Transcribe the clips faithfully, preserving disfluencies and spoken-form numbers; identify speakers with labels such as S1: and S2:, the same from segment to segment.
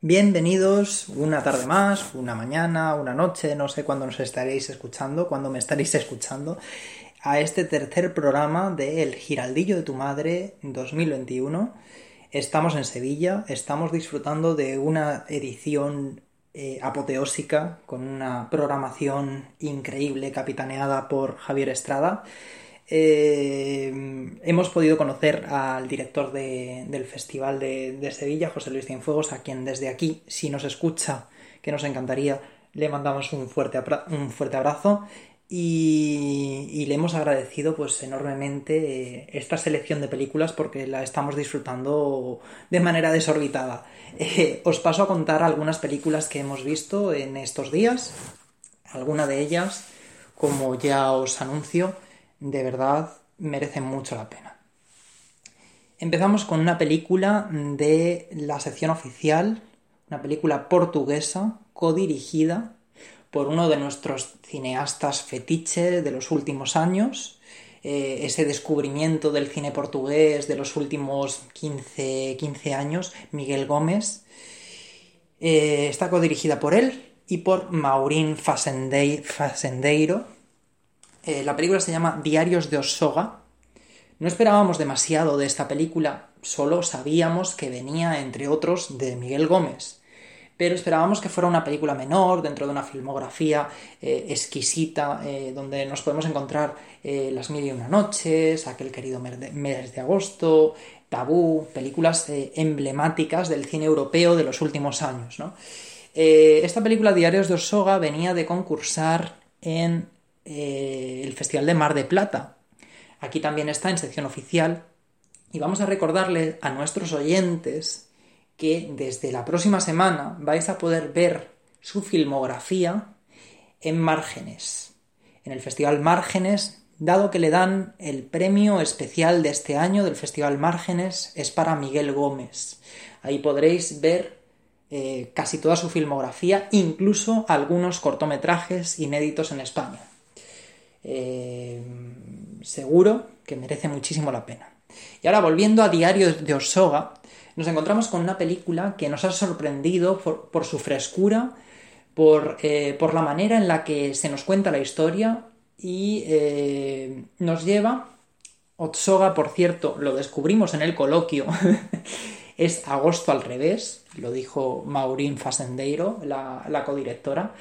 S1: Bienvenidos una tarde más, una mañana, una noche, no sé cuándo nos estaréis escuchando, cuándo me estaréis escuchando, a este tercer programa de El Giraldillo de tu Madre dos mil veintiuno. Estamos en Sevilla, estamos disfrutando de una edición eh, apoteósica, con una programación increíble capitaneada por Javier Estrada. Eh, hemos podido conocer al director de, del Festival de, de Sevilla, José Luis Cienfuegos, a quien desde aquí, si nos escucha, que nos encantaría, le mandamos un fuerte, un fuerte abrazo y, y le hemos agradecido pues enormemente esta selección de películas porque la estamos disfrutando de manera desorbitada. Eh, os paso a contar algunas películas que hemos visto en estos días. Alguna de ellas, como ya os anuncio, de verdad merecen mucho la pena. Empezamos con una película de la sección oficial, una película portuguesa, codirigida por uno de nuestros cineastas fetiche de los últimos años, eh, ese descubrimiento del cine portugués de los últimos quince, quince años, Miguel Gómez. Eh, está codirigida por él y por Maurín Fazendeiro. Eh, la película se llama Diarios de Osoga. No esperábamos demasiado de esta película, solo sabíamos que venía, entre otros, de Miguel Gómez. Pero esperábamos que fuera una película menor, dentro de una filmografía eh, exquisita, eh, donde nos podemos encontrar eh, Las mil y una noches, Aquel querido mes de agosto, Tabú, películas eh, emblemáticas del cine europeo de los últimos años, ¿no? Eh, esta película, Diarios de Osoga, venía de concursar en eh, el Festival de Mar de Plata. Aquí también está en sección oficial y vamos a recordarle a nuestros oyentes que desde la próxima semana vais a poder ver su filmografía en Márgenes, en el Festival Márgenes, dado que le dan el premio especial de este año del Festival Márgenes, es para Miguel Gómez. Ahí podréis ver eh, casi toda su filmografía, incluso algunos cortometrajes inéditos en España. Eh, seguro que merece muchísimo la pena. Y ahora, volviendo a Diarios de Osoga, nos encontramos con una película que nos ha sorprendido por, por su frescura, por, eh, por la manera en la que se nos cuenta la historia y eh, nos lleva... Osoga, por cierto, lo descubrimos en el coloquio, es Agosto al revés, lo dijo Maurín Fazendeiro, la, la codirectora.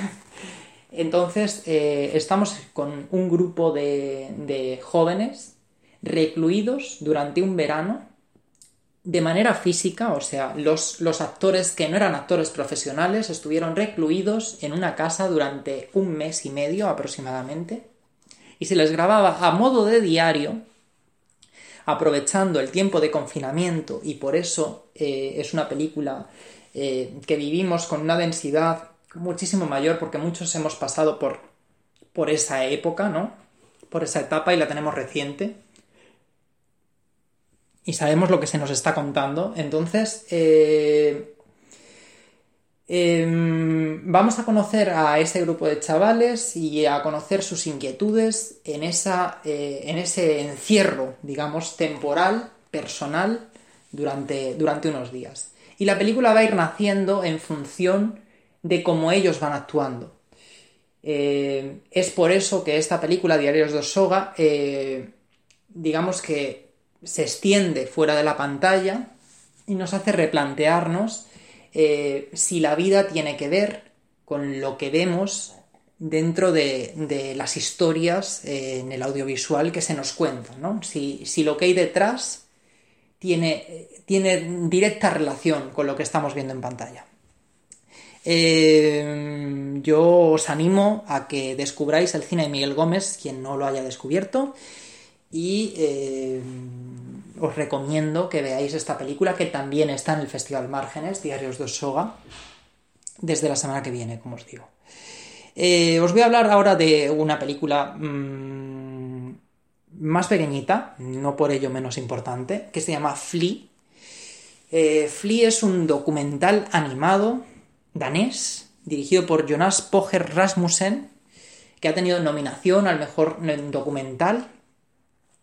S1: Entonces, eh, estamos con un grupo de, de jóvenes recluidos durante un verano de manera física, o sea, los, los actores que no eran actores profesionales estuvieron recluidos en una casa durante un mes y medio aproximadamente y se les grababa a modo de diario, aprovechando el tiempo de confinamiento, y por eso eh, es una película eh, que vivimos con una densidad muchísimo mayor, porque muchos hemos pasado por, por esa época, ¿no? Por esa etapa y la tenemos reciente. Y sabemos lo que se nos está contando. Entonces, eh, eh, vamos a conocer a ese grupo de chavales y a conocer sus inquietudes en, esa, eh, en ese encierro, digamos, temporal, personal, durante, durante unos días. Y la película va a ir naciendo en función de cómo ellos van actuando. Eh, es por eso que esta película, Diarios de Osoga, eh, digamos que se extiende fuera de la pantalla y nos hace replantearnos eh, si la vida tiene que ver con lo que vemos dentro de, de las historias eh, en el audiovisual que se nos cuentan, ¿no? Si, si lo que hay detrás tiene, tiene directa relación con lo que estamos viendo en pantalla. Eh, yo os animo a que descubráis el cine de Miguel Gómez, quien no lo haya descubierto, y eh, os recomiendo que veáis esta película, que también está en el Festival Márgenes, Diarios de Osoga, desde la semana que viene, como os digo. Eh, os voy a hablar ahora de una película mmm, más pequeñita, no por ello menos importante, que se llama Flea. Eh, Flea es un documental animado danés, dirigido por Jonas Poger Rasmussen, que ha tenido nominación al mejor documental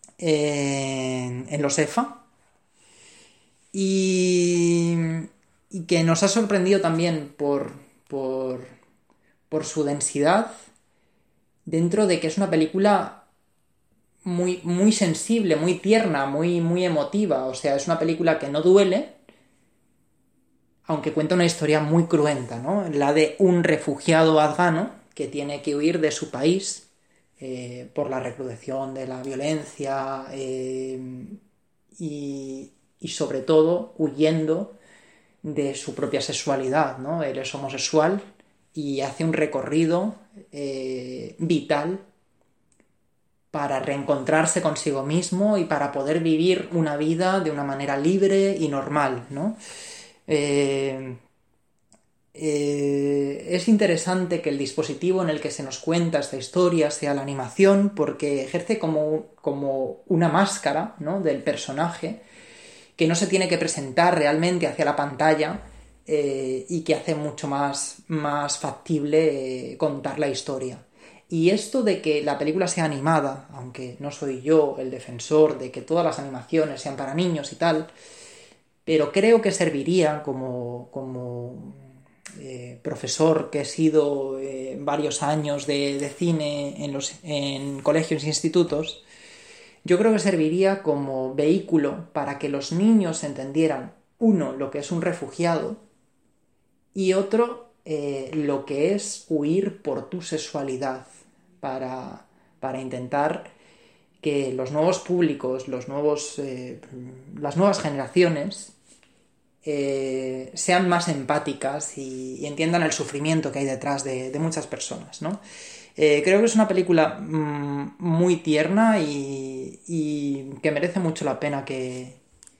S1: en, en los E F A. Y, y que nos ha sorprendido también por, por, por su densidad, dentro de que es una película muy, muy sensible, muy tierna, muy, muy emotiva. O sea, es una película que no duele, aunque cuenta una historia muy cruenta, ¿no? La de un refugiado afgano que tiene que huir de su país eh, por la recrudección de la violencia eh, y, y sobre todo huyendo de su propia sexualidad, ¿no? Él es homosexual y hace un recorrido eh, vital para reencontrarse consigo mismo y para poder vivir una vida de una manera libre y normal, ¿no? Eh, eh, es interesante que el dispositivo en el que se nos cuenta esta historia sea la animación, porque ejerce como, como una máscara, ¿no?, del personaje, que no se tiene que presentar realmente hacia la pantalla eh, y que hace mucho más, más factible eh, contar la historia. Y esto de que la película sea animada, aunque no soy yo el defensor de que todas las animaciones sean para niños y tal, pero creo que serviría como, como eh, profesor que he sido eh, varios años de, de cine en, los, en colegios e institutos. Yo creo que serviría como vehículo para que los niños entendieran, uno, lo que es un refugiado, y otro, eh, lo que es huir por tu sexualidad, para, para intentar que los nuevos públicos, los nuevos, eh, las nuevas generaciones eh, sean más empáticas y, y entiendan el sufrimiento que hay detrás de, de muchas personas, ¿no? Eh, creo que es una película mmm, muy tierna y, y que merece mucho la pena que,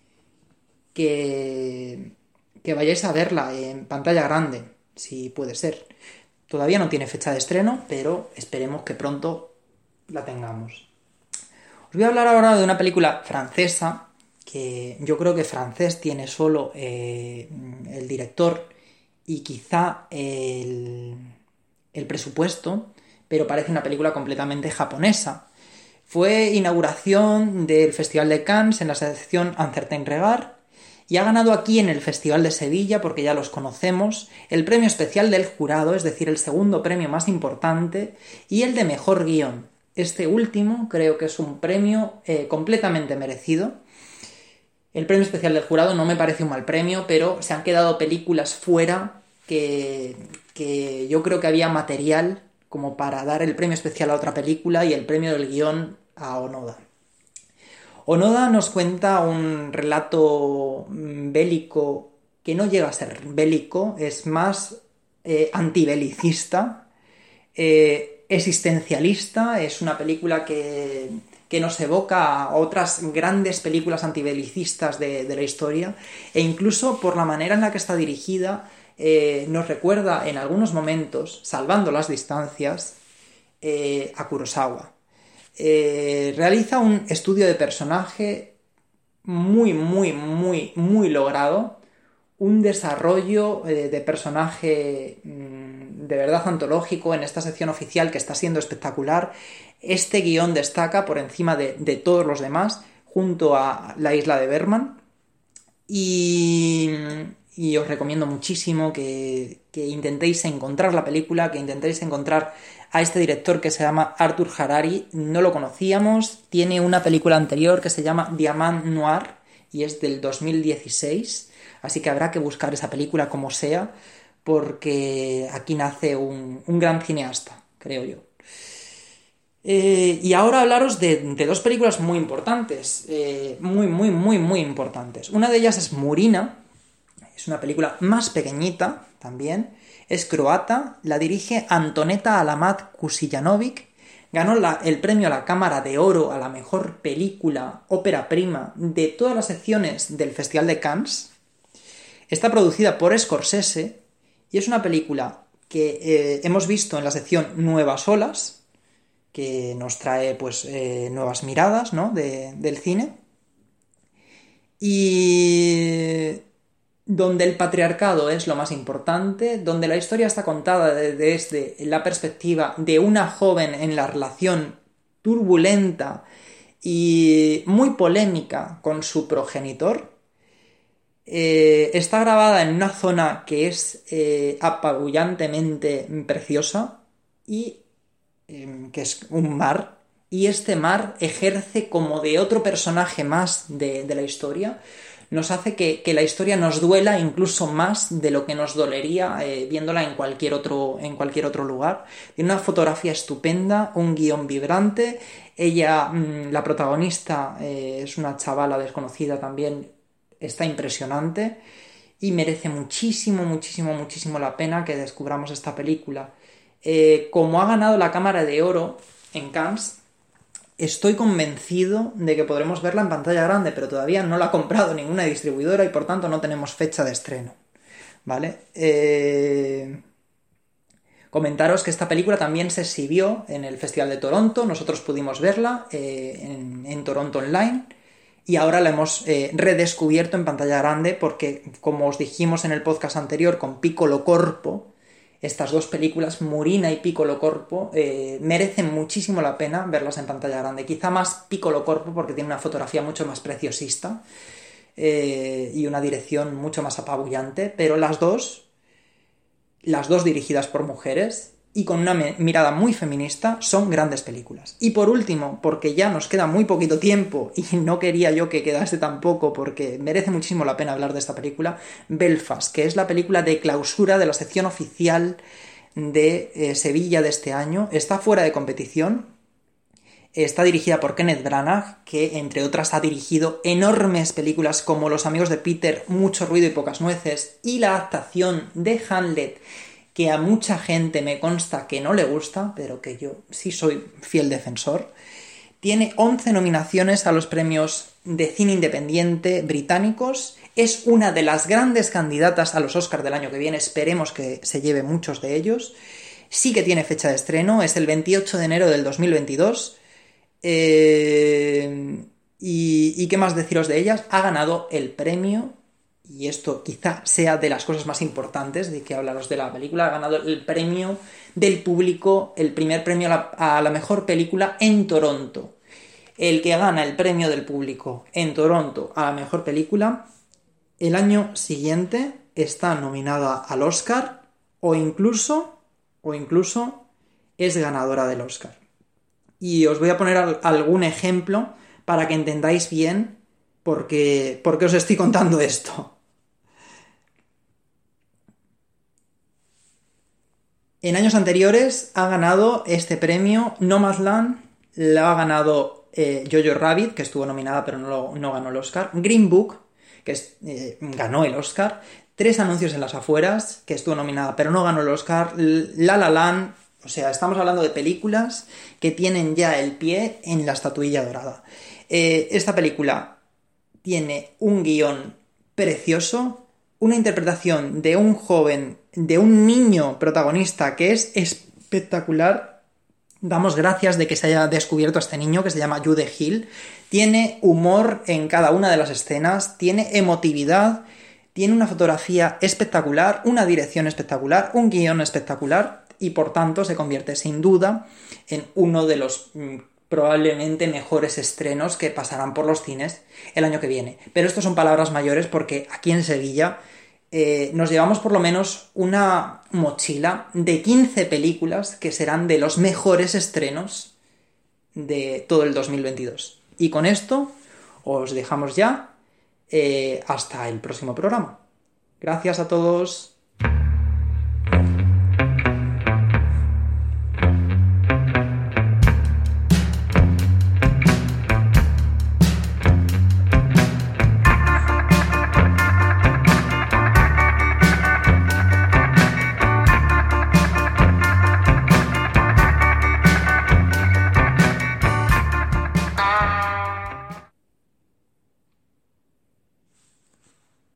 S1: que, que vayáis a verla en pantalla grande, si puede ser. Todavía no tiene fecha de estreno, pero esperemos que pronto la tengamos. Os voy a hablar ahora de una película francesa, que yo creo que francés tiene solo eh, el director y quizá el, el presupuesto, pero parece una película completamente japonesa. Fue inauguración del Festival de Cannes en la sección Un Certain Regard y ha ganado aquí en el Festival de Sevilla, porque ya los conocemos, el premio especial del jurado, es decir, el segundo premio más importante, y el de mejor guión. Este último creo que es un premio eh, completamente merecido. El premio especial del jurado no me parece un mal premio, pero se han quedado películas fuera que, que yo creo que había material como para dar el premio especial a otra película y el premio del guión a Onoda. Onoda nos cuenta un relato bélico que no llega a ser bélico, es más eh, antibelicista, eh, existencialista. Es una película que, que nos evoca a otras grandes películas antibelicistas de, de la historia, e incluso por la manera en la que está dirigida eh, nos recuerda en algunos momentos, salvando las distancias, eh, a Kurosawa. Eh, realiza un estudio de personaje muy, muy, muy, muy logrado, un desarrollo eh, de personaje mmm, de verdad antológico en esta sección oficial que está siendo espectacular. Este guión destaca por encima de, de todos los demás, junto a La isla de Berman, y, y os recomiendo muchísimo que, que intentéis encontrar la película, que intentéis encontrar a este director que se llama Arthur Harari. No lo conocíamos, tiene una película anterior que se llama Diamant Noir y es del dos mil dieciséis, así que habrá que buscar esa película como sea, porque aquí nace un, un gran cineasta, creo yo. Eh, y ahora hablaros de, de dos películas muy importantes, eh, muy, muy, muy, muy importantes. Una de ellas es Murina, es una película más pequeñita también, es croata, la dirige Antoneta Alamat Kusijanovic, ganó la, el premio a la Cámara de Oro a la mejor película ópera prima de todas las secciones del Festival de Cannes. Está producida por Scorsese y es una película que eh, hemos visto en la sección Nuevas Olas, que nos trae pues eh, nuevas miradas, ¿no?, de, del cine, y donde el patriarcado es lo más importante, donde la historia está contada desde la perspectiva de una joven en la relación turbulenta y muy polémica con su progenitor, Eh, está grabada en una zona que es eh, apabullantemente preciosa y eh, que es un mar, y este mar ejerce como de otro personaje más de, de la historia, nos hace que, que la historia nos duela incluso más de lo que nos dolería eh, viéndola en cualquier otro, en cualquier otro lugar. Tiene una fotografía estupenda, un guión vibrante. Ella, mmm, la protagonista, eh, es una chavala desconocida también, está impresionante y merece muchísimo, muchísimo, muchísimo la pena que descubramos esta película. Eh, como ha ganado la Cámara de Oro en Cannes, estoy convencido de que podremos verla en pantalla grande, pero todavía no la ha comprado ninguna distribuidora y por tanto no tenemos fecha de estreno. ¿Vale? Eh... Comentaros que esta película también se exhibió en el Festival de Toronto, nosotros pudimos verla eh, en, en Toronto Online, y ahora la hemos eh, redescubierto en pantalla grande porque, como os dijimos en el podcast anterior con Piccolo Corpo, estas dos películas, Murina y Piccolo Corpo, eh, merecen muchísimo la pena verlas en pantalla grande. Quizá más Piccolo Corpo porque tiene una fotografía mucho más preciosista eh, y una dirección mucho más apabullante, pero las dos, las dos dirigidas por mujeres y con una mirada muy feminista, son grandes películas. Y por último, porque ya nos queda muy poquito tiempo y no quería yo que quedase tan poco porque merece muchísimo la pena hablar de esta película, Belfast, que es la película de clausura de la sección oficial de eh, Sevilla de este año. Está fuera de competición. Está dirigida por Kenneth Branagh, que entre otras ha dirigido enormes películas como Los amigos de Peter, Mucho ruido y pocas nueces, y la adaptación de Hamlet, que a mucha gente me consta que no le gusta, pero que yo sí soy fiel defensor. Tiene once nominaciones a los premios de cine independiente británicos. Es una de las grandes candidatas a los Oscars del año que viene. Esperemos que se lleve muchos de ellos. Sí que tiene fecha de estreno. Es el veintiocho de enero del dos mil veintidós. Eh... ¿Y, ¿Y qué más deciros de ellas? Ha ganado el premio, y esto quizá sea de las cosas más importantes de que hablaros de la película, ha ganado el premio del público, el primer premio a la, a la mejor película en Toronto. El que gana el premio del público en Toronto a la mejor película, el año siguiente está nominada al Oscar o incluso, o incluso es ganadora del Oscar. Y os voy a poner algún ejemplo para que entendáis bien por qué, por qué os estoy contando esto. En años anteriores ha ganado este premio Nomadland, lo ha ganado eh, Jojo Rabbit, que estuvo nominada pero no, lo, no ganó el Oscar, Green Book, que es, eh, ganó el Oscar, Tres anuncios en las afueras, que estuvo nominada pero no ganó el Oscar, La La Land, o sea, estamos hablando de películas que tienen ya el pie en la estatuilla dorada. Eh, esta película tiene un guión precioso, una interpretación de un joven, de un niño protagonista que es espectacular. Damos gracias de que se haya descubierto a este niño, que se llama Jude Hill. Tiene humor en cada una de las escenas, tiene emotividad, tiene una fotografía espectacular, una dirección espectacular, un guión espectacular, y por tanto se convierte sin duda en uno de los mmm, probablemente mejores estrenos que pasarán por los cines el año que viene. Pero esto son palabras mayores porque aquí en Sevilla eh, nos llevamos por lo menos una mochila de quince películas que serán de los mejores estrenos de todo el dos mil veintidós. Y con esto os dejamos ya eh, hasta el próximo programa. Gracias a todos.